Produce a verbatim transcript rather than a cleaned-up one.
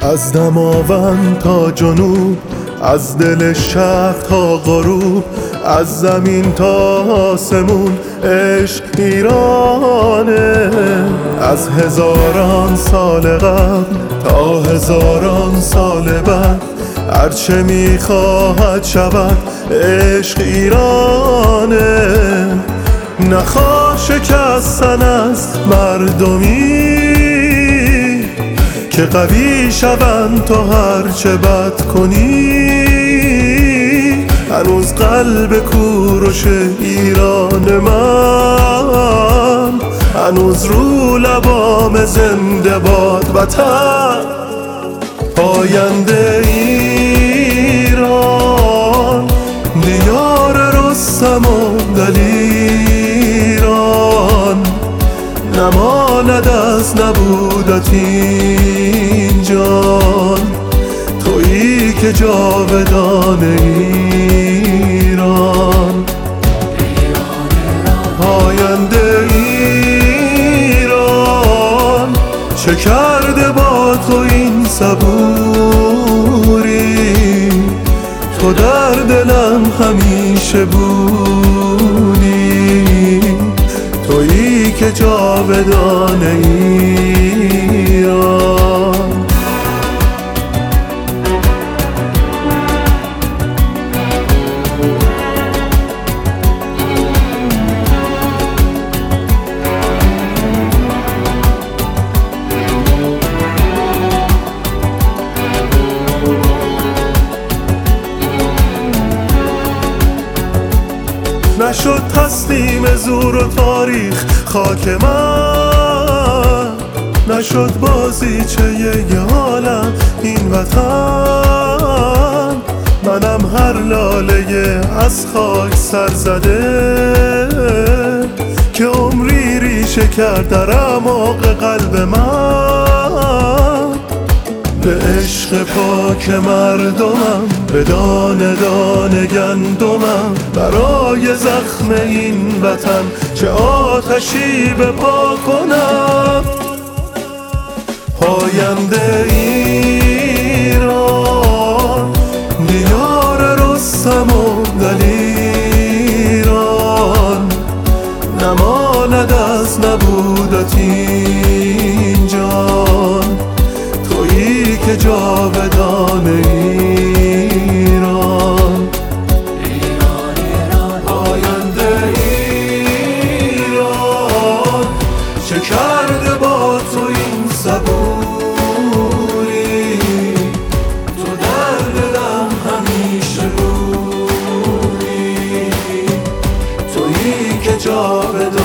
از دماوند تا جنوب، از دل شرق تا غروب، از زمین تا آسمون عشق ایرانه. از هزاران سال قبل تا هزاران سال بعد، هرچه میخواهد شود عشق ایرانه. نخواه شکستن از مردمی که قوی شوند تو هرچه بد کنی. هنوز قلب کوروش ایران من، هنوز رو لبام زنده باد وطن. پاینده ایران، دیار رستم و دلیران، نماند از نبودت این جان. تویی که جاودان ایران. پاینده ایران، چه کرده با تو این صبوری؟ تو در دلم همیشه بودی، تویی که جاودان ایران. نشد تسلیم زور و تاریخ خاک من، نشد بازیچه یه عالم این وطن. منم هر لاله از خاک سر زده که عمری ریشه کرد در اعماق قلب من. به عشق پاک مردمم، به دانه دانه گندمم، برای زخم این وطن چه آتشی به پا کنم. پاینده ایران، دیار رستم و دلیران، نماند از نبودت این جان. تویی که جاودان ایران. پاینده ایران، چه کرده با تو این صبوری؟ تو در دلم همیشه بودی، تویی که جاودان